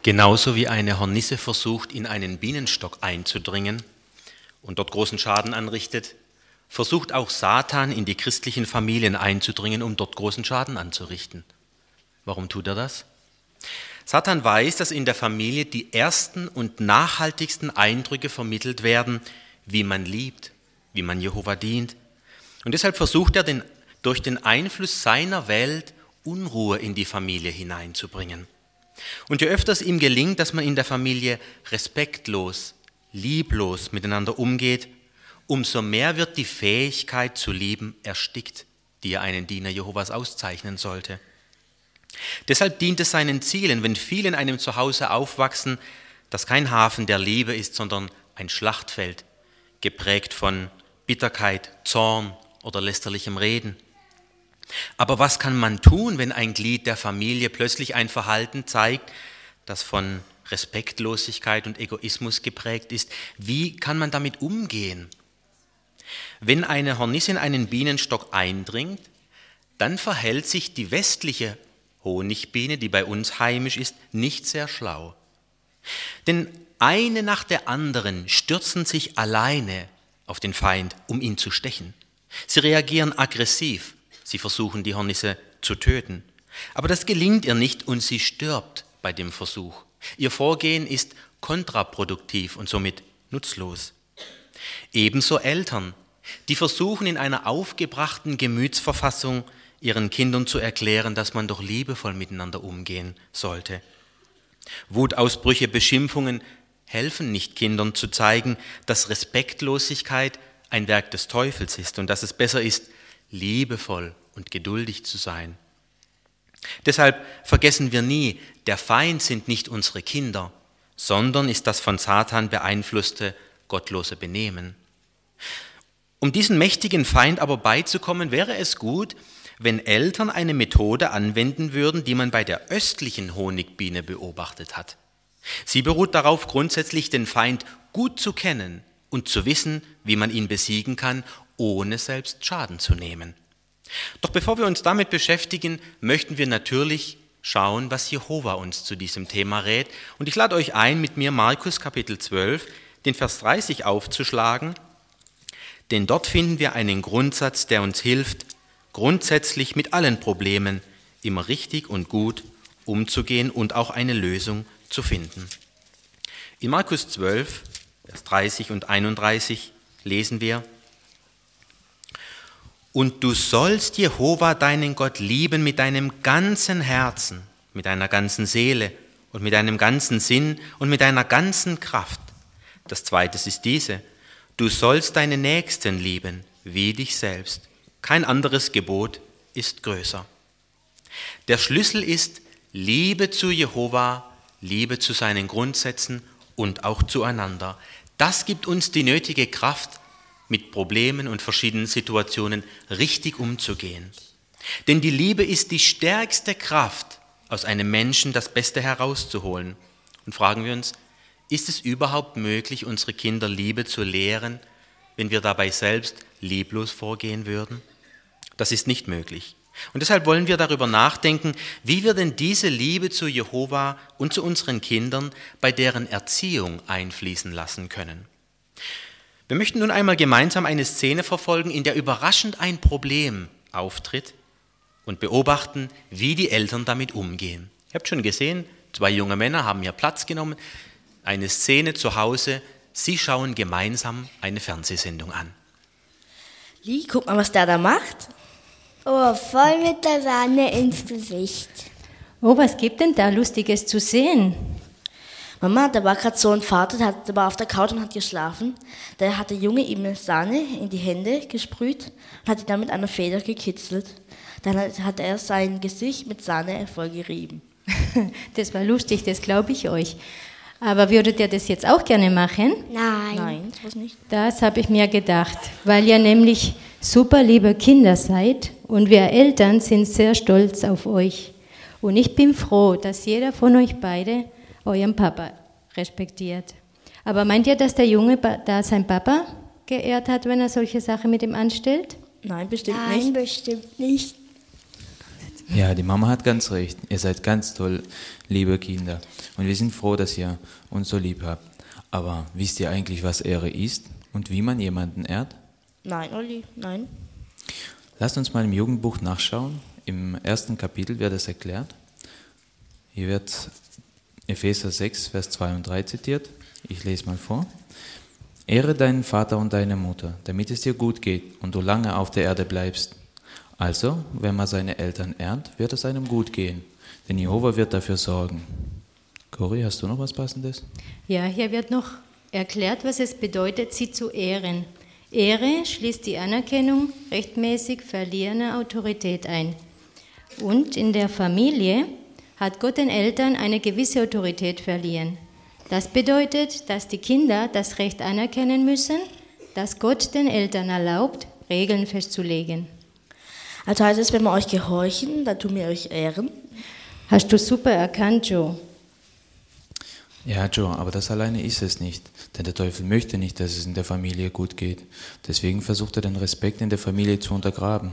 Genauso wie eine Hornisse versucht, in einen Bienenstock einzudringen und dort großen Schaden anrichtet, versucht auch Satan in die christlichen Familien einzudringen, um dort großen Schaden anzurichten. Warum tut er das? Satan weiß, dass in der Familie die ersten und nachhaltigsten Eindrücke vermittelt werden, wie man liebt, wie man Jehova dient. Und deshalb versucht er, durch den Einfluss seiner Welt Unruhe in die Familie hineinzubringen. Und je öfter es ihm gelingt, dass man in der Familie respektlos, lieblos miteinander umgeht, umso mehr wird die Fähigkeit zu lieben erstickt, die ja einen Diener Jehovas auszeichnen sollte. Deshalb dient es seinen Zielen, wenn viele in einem Zuhause aufwachsen, das kein Hafen der Liebe ist, sondern ein Schlachtfeld, geprägt von Bitterkeit, Zorn oder lästerlichem Reden. Aber was kann man tun, wenn ein Glied der Familie plötzlich ein Verhalten zeigt, das von Respektlosigkeit und Egoismus geprägt ist? Wie kann man damit umgehen? Wenn eine Hornisse in einen Bienenstock eindringt, dann verhält sich die westliche Honigbiene, die bei uns heimisch ist, nicht sehr schlau. Denn eine nach der anderen stürzen sich alleine auf den Feind, um ihn zu stechen. Sie reagieren aggressiv, sie versuchen die Hornisse zu töten. Aber das gelingt ihr nicht und sie stirbt bei dem Versuch. Ihr Vorgehen ist kontraproduktiv und somit nutzlos. Ebenso Eltern, die versuchen in einer aufgebrachten Gemütsverfassung ihren Kindern zu erklären, dass man doch liebevoll miteinander umgehen sollte. Wutausbrüche, Beschimpfungen helfen nicht Kindern zu zeigen, dass Respektlosigkeit ein Werk des Teufels ist und dass es besser ist, liebevoll und geduldig zu sein. Deshalb vergessen wir nie, der Feind sind nicht unsere Kinder, sondern ist das von Satan beeinflusste, gottlose Benehmen. Um diesen mächtigen Feind aber beizukommen, wäre es gut, wenn Eltern eine Methode anwenden würden, die man bei der östlichen Honigbiene beobachtet hat. Sie beruht darauf, grundsätzlich den Feind gut zu kennen und zu wissen, wie man ihn besiegen kann, ohne selbst Schaden zu nehmen. Doch bevor wir uns damit beschäftigen, möchten wir natürlich schauen, was Jehova uns zu diesem Thema rät. Und ich lade euch ein, mit mir Markus Kapitel 12, den Vers 30 aufzuschlagen, denn dort finden wir einen Grundsatz, der uns hilft, grundsätzlich mit allen Problemen immer richtig und gut umzugehen und auch eine Lösung zu finden. In Markus 12, Vers 30 und 31 lesen wir: Und du sollst Jehova, deinen Gott, lieben mit deinem ganzen Herzen, mit deiner ganzen Seele und mit deinem ganzen Sinn und mit deiner ganzen Kraft. Das Zweite ist diese: Du sollst deine Nächsten lieben wie dich selbst. Kein anderes Gebot ist größer. Der Schlüssel ist Liebe zu Jehova, Liebe zu seinen Grundsätzen und auch zueinander. Das gibt uns die nötige Kraft, mit Problemen und verschiedenen Situationen richtig umzugehen. Denn die Liebe ist die stärkste Kraft, aus einem Menschen das Beste herauszuholen. Und fragen wir uns, ist es überhaupt möglich, unsere Kinder Liebe zu lehren, wenn wir dabei selbst lieblos vorgehen würden? Das ist nicht möglich. Und deshalb wollen wir darüber nachdenken, wie wir denn diese Liebe zu Jehova und zu unseren Kindern bei deren Erziehung einfließen lassen können. Wir möchten nun einmal gemeinsam eine Szene verfolgen, in der überraschend ein Problem auftritt und beobachten, wie die Eltern damit umgehen. Ihr habt schon gesehen, 2 junge Männer haben hier Platz genommen, eine Szene zu Hause, sie schauen gemeinsam eine Fernsehsendung an. Lee, guck mal, was der da macht. Oh, voll mit der Sahne ins Gesicht. Oh, was gibt denn da Lustiges zu sehen? Mama, da war gerade so ein Vater, der war auf der Couch und hat geschlafen. Da hat der Junge ihm Sahne in die Hände gesprüht und hat ihn dann mit einer Feder gekitzelt. Dann hat er sein Gesicht mit Sahne voll gerieben. Das war lustig, das glaube ich euch. Aber würdet ihr das jetzt auch gerne machen? Nein. Das nicht. Das habe ich mir gedacht, weil ihr nämlich super liebe Kinder seid und wir Eltern sind sehr stolz auf euch. Und ich bin froh, dass jeder von euch beide euren Papa respektiert. Aber meint ihr, dass der Junge da seinen Papa geehrt hat, wenn er solche Sachen mit ihm anstellt? Nein, bestimmt Nein, nicht. bestimmt nicht. Ja, die Mama hat ganz recht. Ihr seid ganz toll, liebe Kinder. Und wir sind froh, dass ihr uns so lieb habt. Aber wisst ihr eigentlich, was Ehre ist und wie man jemanden ehrt? Nein, Olli, nein. Lasst uns mal im Jugendbuch nachschauen. Im 1. Kapitel wird das erklärt. Hier wird Epheser 6, Vers 2 und 3 zitiert. Ich lese mal vor. Ehre deinen Vater und deine Mutter, damit es dir gut geht und du lange auf der Erde bleibst. Also, wenn man seine Eltern ehrt, wird es einem gut gehen, denn Jehova wird dafür sorgen. Cori, hast du noch was Passendes? Ja, hier wird noch erklärt, was es bedeutet, sie zu ehren. Ehre schließt die Anerkennung rechtmäßig verliehener Autorität ein. Und in der Familie hat Gott den Eltern eine gewisse Autorität verliehen. Das bedeutet, dass die Kinder das Recht anerkennen müssen, dass Gott den Eltern erlaubt, Regeln festzulegen. Also heißt es, wenn wir euch gehorchen, dann tun wir euch ehren. Hast du super erkannt, Joe. Ja, Joe, aber das alleine ist es nicht. Denn der Teufel möchte nicht, dass es in der Familie gut geht. Deswegen versucht er den Respekt in der Familie zu untergraben.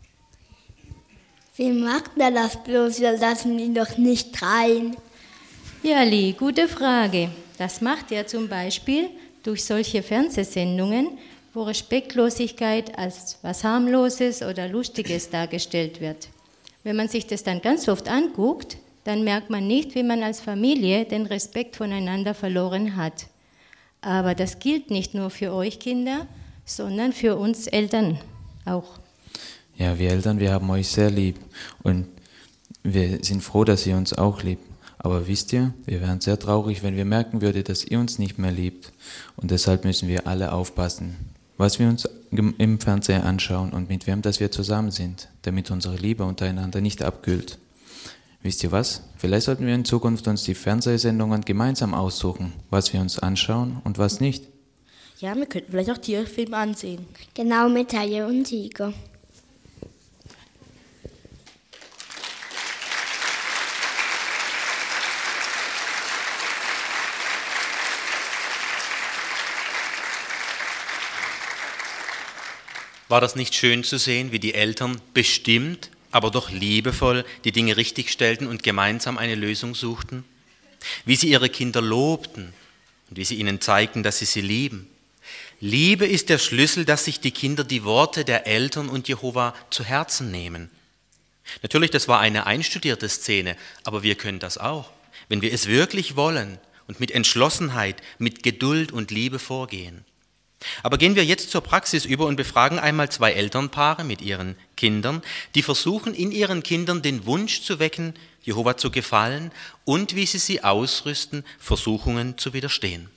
Wie macht er das bloß? Wir lassen ihn doch nicht rein. Ja, Lee, gute Frage. Das macht er zum Beispiel durch solche Fernsehsendungen, wo Respektlosigkeit als was Harmloses oder Lustiges dargestellt wird. Wenn man sich das dann ganz oft anguckt, dann merkt man nicht, wie man als Familie den Respekt voneinander verloren hat. Aber das gilt nicht nur für euch Kinder, sondern für uns Eltern auch. Ja, wir Eltern, wir haben euch sehr lieb und wir sind froh, dass ihr uns auch liebt. Aber wisst ihr, wir wären sehr traurig, wenn wir merken würden, dass ihr uns nicht mehr liebt. Und deshalb müssen wir alle aufpassen, was wir uns im Fernsehen anschauen und mit wem, dass wir zusammen sind, damit unsere Liebe untereinander nicht abkühlt. Wisst ihr was? Vielleicht sollten wir in Zukunft uns die Fernsehsendungen gemeinsam aussuchen, was wir uns anschauen und was nicht. Ja, wir könnten vielleicht auch Tierfilme ansehen. Genau, mit Haie und Tiger. War das nicht schön zu sehen, wie die Eltern bestimmt, aber doch liebevoll die Dinge richtigstellten und gemeinsam eine Lösung suchten? Wie sie ihre Kinder lobten und wie sie ihnen zeigten, dass sie lieben. Liebe ist der Schlüssel, dass sich die Kinder die Worte der Eltern und Jehova zu Herzen nehmen. Natürlich, das war eine einstudierte Szene, aber wir können das auch, wenn wir es wirklich wollen und mit Entschlossenheit, mit Geduld und Liebe vorgehen. Aber gehen wir jetzt zur Praxis über und befragen einmal 2 Elternpaare mit ihren Kindern, die versuchen, in ihren Kindern den Wunsch zu wecken, Jehova zu gefallen und wie sie ausrüsten, Versuchungen zu widerstehen.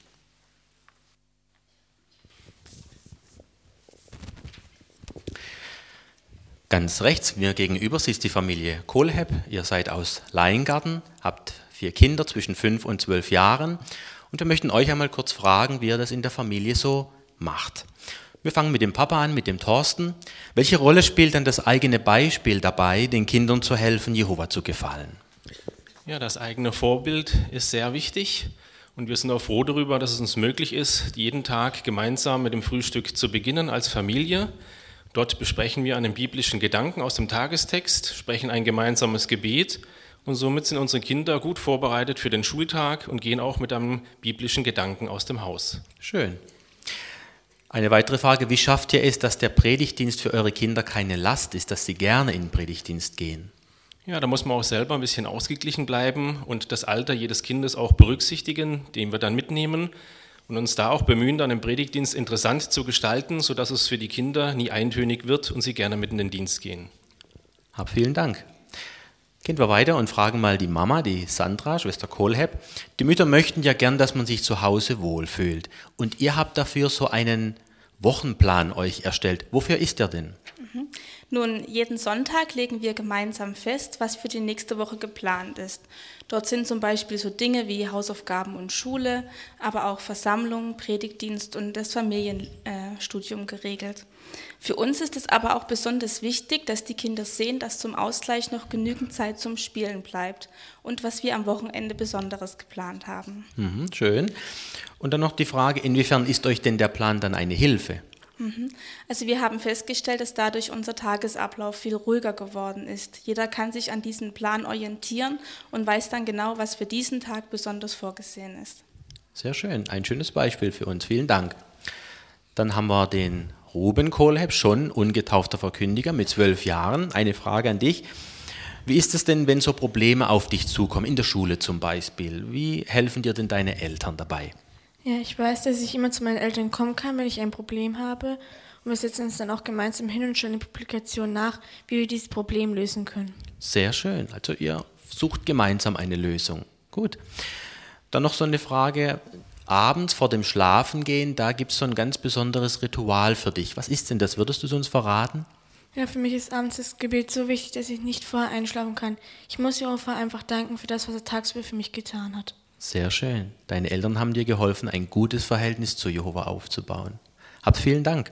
Ganz rechts mir gegenüber sitzt die Familie Kohlhepp. Ihr seid aus Leingarten, habt 4 Kinder zwischen 5 und 12 Jahren und wir möchten euch einmal kurz fragen, wie ihr das in der Familie so macht. Wir fangen mit dem Papa an, mit dem Thorsten. Welche Rolle spielt dann das eigene Beispiel dabei, den Kindern zu helfen, Jehova zu gefallen? Ja, das eigene Vorbild ist sehr wichtig und wir sind auch froh darüber, dass es uns möglich ist, jeden Tag gemeinsam mit dem Frühstück zu beginnen als Familie. Dort besprechen wir einen biblischen Gedanken aus dem Tagestext, sprechen ein gemeinsames Gebet und somit sind unsere Kinder gut vorbereitet für den Schultag und gehen auch mit einem biblischen Gedanken aus dem Haus. Schön. Eine weitere Frage, wie schafft ihr es, dass der Predigtdienst für eure Kinder keine Last ist, dass sie gerne in den Predigtdienst gehen? Ja, da muss man auch selber ein bisschen ausgeglichen bleiben und das Alter jedes Kindes auch berücksichtigen, den wir dann mitnehmen und uns da auch bemühen, dann den Predigtdienst interessant zu gestalten, sodass es für die Kinder nie eintönig wird und sie gerne mit in den Dienst gehen. Vielen Dank. Gehen wir weiter und fragen mal die Mama, die Sandra, Schwester Kohlhepp. Die Mütter möchten ja gern, dass man sich zu Hause wohlfühlt. Und ihr habt dafür so einen Wochenplan euch erstellt. Wofür ist der denn? Nun, jeden Sonntag legen wir gemeinsam fest, was für die nächste Woche geplant ist. Dort sind zum Beispiel so Dinge wie Hausaufgaben und Schule, aber auch Versammlung, Predigtdienst und das Familienstudium geregelt. Für uns ist es aber auch besonders wichtig, dass die Kinder sehen, dass zum Ausgleich noch genügend Zeit zum Spielen bleibt und was wir am Wochenende Besonderes geplant haben. Schön. Und dann noch die Frage, inwiefern ist euch denn der Plan dann eine Hilfe? Also wir haben festgestellt, dass dadurch unser Tagesablauf viel ruhiger geworden ist. Jeder kann sich an diesen Plan orientieren und weiß dann genau, was für diesen Tag besonders vorgesehen ist. Sehr schön, ein schönes Beispiel für uns. Vielen Dank. Dann haben wir den Ruben Kohlhepp, schon ungetaufter Verkündiger mit 12 Jahren. Eine Frage an dich. Wie ist es denn, wenn so Probleme auf dich zukommen, in der Schule zum Beispiel? Wie helfen dir denn deine Eltern dabei? Ja, ich weiß, dass ich immer zu meinen Eltern kommen kann, wenn ich ein Problem habe. Und wir setzen uns dann auch gemeinsam hin und stellen eine Publikation nach, wie wir dieses Problem lösen können. Sehr schön. Also ihr sucht gemeinsam eine Lösung. Gut. Dann noch so eine Frage. Abends vor dem Schlafengehen, da gibt es so ein ganz besonderes Ritual für dich. Was ist denn das? Würdest du es uns verraten? Ja, für mich ist abends das Gebet so wichtig, dass ich nicht vorher einschlafen kann. Ich muss Jehova einfach danken für das, was er tagsüber für mich getan hat. Sehr schön. Deine Eltern haben dir geholfen, ein gutes Verhältnis zu Jehova aufzubauen. Habt vielen Dank.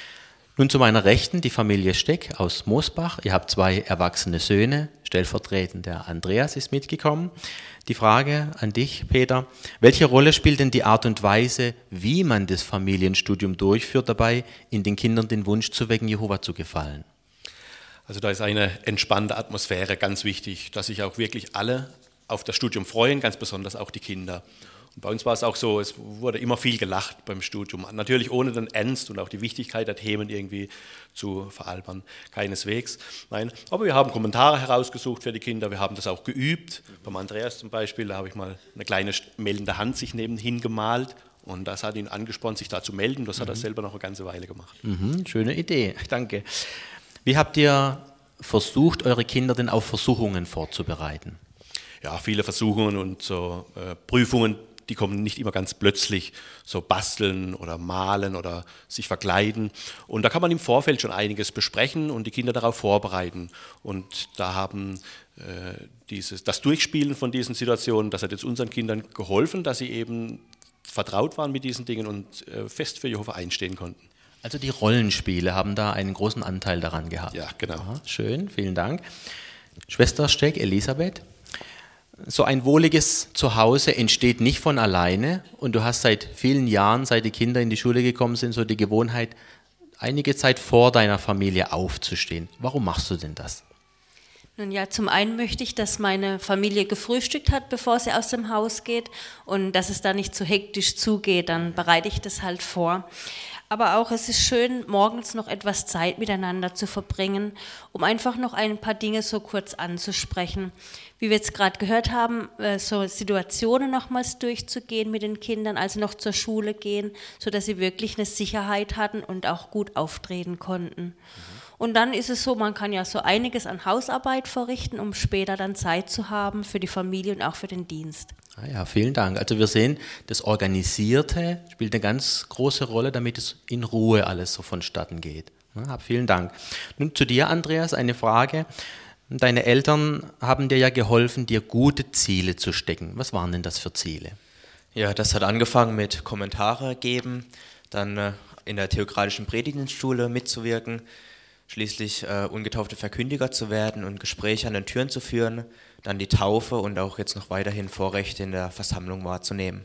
Nun zu meiner Rechten, die Familie Steck aus Moosbach. Ihr habt 2 erwachsene Söhne, stellvertretend der Andreas ist mitgekommen. Die Frage an dich, Peter, welche Rolle spielt denn die Art und Weise, wie man das Familienstudium durchführt, dabei, in den Kindern den Wunsch zu wecken, Jehova zu gefallen? Also da ist eine entspannte Atmosphäre ganz wichtig, dass sich auch wirklich alle auf das Studium freuen, ganz besonders auch die Kinder. Und bei uns war es auch so, es wurde immer viel gelacht beim Studium. Natürlich ohne den Ernst und auch die Wichtigkeit der Themen irgendwie zu veralbern. Keineswegs. Nein, aber wir haben Kommentare herausgesucht für die Kinder, wir haben das auch geübt. Beim Andreas zum Beispiel, da habe ich mal eine kleine meldende Hand sich nebenhin gemalt. Und das hat ihn angespornt, sich da zu melden. Das hat er selber noch eine ganze Weile gemacht. Schöne Idee, danke. Wie habt ihr versucht, eure Kinder denn auf Versuchungen vorzubereiten? Ja, viele Versuchungen und so Prüfungen, die kommen nicht immer ganz plötzlich, so basteln oder malen oder sich verkleiden. Und da kann man im Vorfeld schon besprechen und die Kinder darauf vorbereiten. Und da haben das Durchspielen von diesen Situationen, das hat jetzt unseren Kindern geholfen, dass sie eben vertraut waren mit diesen Dingen und fest für Jehova einstehen konnten. Also die Rollenspiele haben da einen großen Anteil daran gehabt. Ja, genau. Aha, schön, vielen Dank. Schwester Steck, Elisabeth, so ein wohliges Zuhause entsteht nicht von alleine und du hast seit vielen Jahren, seit die Kinder in die Schule gekommen sind, so die Gewohnheit, einige Zeit vor deiner Familie aufzustehen. Warum machst du denn das? Nun ja, zum einen möchte ich, dass meine Familie gefrühstückt hat, bevor sie aus dem Haus geht und dass es da nicht zu hektisch zugeht, dann bereite ich das halt vor. Aber auch es ist schön, morgens noch etwas Zeit miteinander zu verbringen, um einfach noch ein paar Dinge so kurz anzusprechen. Wie wir jetzt gerade gehört haben, so Situationen nochmals durchzugehen mit den Kindern, also noch zur Schule gehen, sodass sie wirklich eine Sicherheit hatten und auch gut auftreten konnten. Und dann ist es so, man kann ja so einiges an Hausarbeit verrichten, um später dann Zeit zu haben für die Familie und auch für den Dienst. Ja, vielen Dank. Also wir sehen, das Organisierte spielt eine ganz große Rolle, damit es in Ruhe alles so vonstatten geht. Ja, vielen Dank. Nun zu dir, Andreas, eine Frage. Deine Eltern haben dir ja geholfen, dir gute Ziele zu stecken. Was waren denn das für Ziele? Ja, das hat angefangen mit Kommentare geben, dann in der theokratischen Predigtschule mitzuwirken, schließlich ungetaufte Verkündiger zu werden und Gespräche an den Türen zu führen, dann die Taufe und auch jetzt noch weiterhin Vorrechte in der Versammlung wahrzunehmen.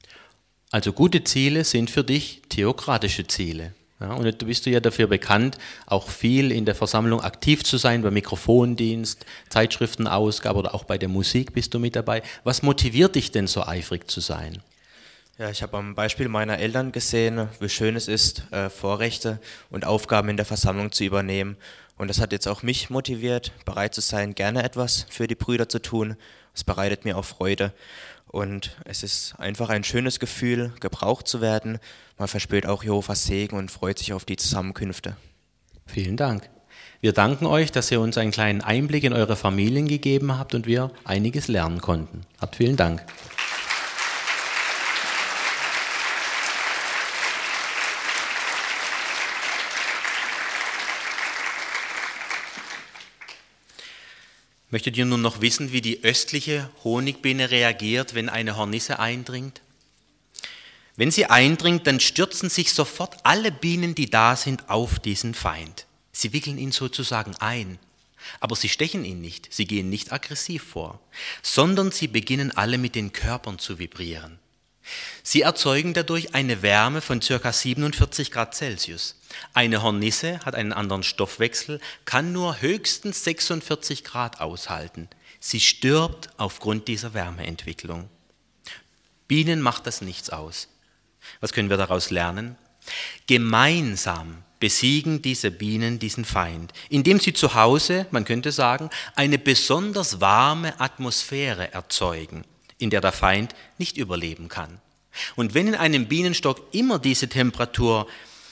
Also gute Ziele sind für dich theokratische Ziele. Ja, und du bist ja dafür bekannt, auch viel in der Versammlung aktiv zu sein, beim Mikrofondienst, Zeitschriftenausgabe oder auch bei der Musik bist du mit dabei. Was motiviert dich denn so eifrig zu sein? Ja, ich habe am Beispiel meiner Eltern gesehen, wie schön es ist, Vorrechte und Aufgaben in der Versammlung zu übernehmen. Und das hat jetzt auch mich motiviert, bereit zu sein, gerne etwas für die Brüder zu tun. Es bereitet mir auch Freude. Und es ist einfach ein schönes Gefühl, gebraucht zu werden. Man verspürt auch Jehovas Segen und freut sich auf die Zusammenkünfte. Vielen Dank. Wir danken euch, dass ihr uns einen kleinen Einblick in eure Familien gegeben habt und wir einiges lernen konnten. Habt vielen Dank. Möchtet ihr nun noch wissen, wie die östliche Honigbiene reagiert, wenn eine Hornisse eindringt? Wenn sie eindringt, dann stürzen sich sofort alle Bienen, die da sind, auf diesen Feind. Sie wickeln ihn sozusagen ein. Aber sie stechen ihn nicht, sie gehen nicht aggressiv vor, sondern sie beginnen alle mit den Körpern zu vibrieren. Sie erzeugen dadurch eine Wärme von ca. 47 Grad Celsius. Eine Hornisse hat einen anderen Stoffwechsel, kann nur höchstens 46 Grad aushalten. Sie stirbt aufgrund dieser Wärmeentwicklung. Bienen macht das nichts aus. Was können wir daraus lernen? Gemeinsam besiegen diese Bienen diesen Feind, indem sie zu Hause, man könnte sagen, eine besonders warme Atmosphäre erzeugen, in der der Feind nicht überleben kann. Und wenn in einem Bienenstock immer diese Temperatur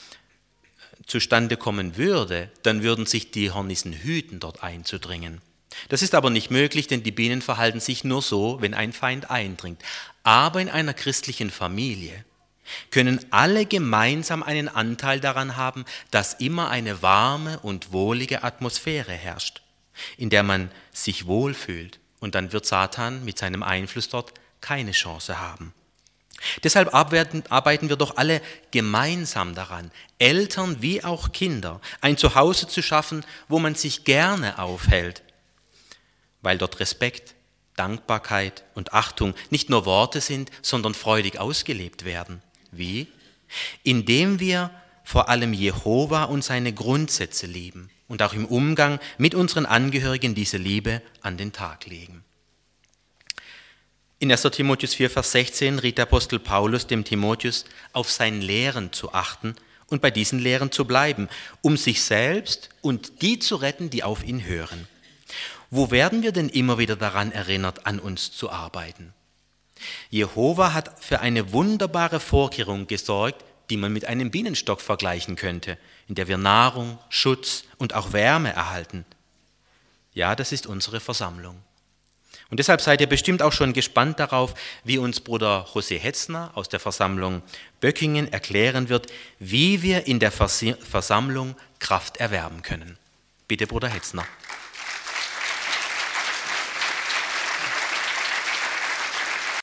zustande kommen würde, dann würden sich die Hornissen hüten, dort einzudringen. Das ist aber nicht möglich, denn die Bienen verhalten sich nur so, wenn ein Feind eindringt. Aber in einer christlichen Familie können alle gemeinsam einen Anteil daran haben, dass immer eine warme und wohlige Atmosphäre herrscht, in der man sich wohlfühlt. Und dann wird Satan mit seinem Einfluss dort keine Chance haben. Deshalb arbeiten wir doch alle gemeinsam daran, Eltern wie auch Kinder, ein Zuhause zu schaffen, wo man sich gerne aufhält, weil dort Respekt, Dankbarkeit und Achtung nicht nur Worte sind, sondern freudig ausgelebt werden. Wie? Indem wir vor allem Jehova und seine Grundsätze lieben und auch im Umgang mit unseren Angehörigen diese Liebe an den Tag legen. In 1. Timotheus 4, Vers 16 riet der Apostel Paulus dem Timotheus, auf sein Lehren zu achten und bei diesen Lehren zu bleiben, um sich selbst und die zu retten, die auf ihn hören. Wo werden wir denn immer wieder daran erinnert, an uns zu arbeiten? Jehova hat für eine wunderbare Vorkehrung gesorgt, die man mit einem Bienenstock vergleichen könnte, in der wir Nahrung, Schutz und auch Wärme erhalten. Ja, das ist unsere Versammlung. Und deshalb seid ihr bestimmt auch schon gespannt darauf, wie uns Bruder José Hetzner aus der Versammlung Böckingen erklären wird, wie wir in der Versammlung Kraft erwerben können. Bitte, Bruder Hetzner.